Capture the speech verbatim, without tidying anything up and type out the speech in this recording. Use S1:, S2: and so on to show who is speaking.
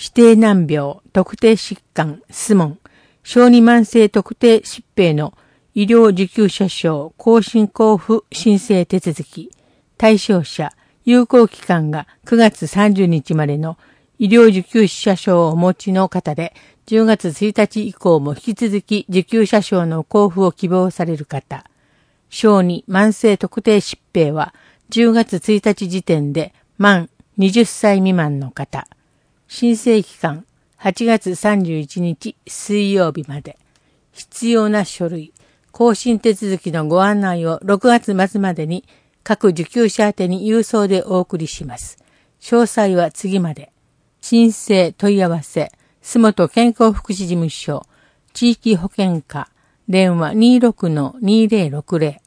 S1: 指定難病、特定疾患、質問、小児慢性特定疾病の医療受給者証更新交付申請手続き、対象者、有効期間がくがつさんじゅうにちまでの医療受給者証をお持ちの方で、じゅうがつついたち以降も引き続き受給者証の交付を希望される方、小児慢性特定疾病はじゅうがつついたち時点で満はたち未満の方、申請期間はちがつさんじゅういちにち水曜日まで、必要な書類、更新手続きのご案内をろくがつ末までに各受給者宛てに郵送でお送りします。詳細は次まで。申請問い合わせ、洲本健康福祉事務所、地域保健課、電話 にじゅうろくのにせいろくぜろ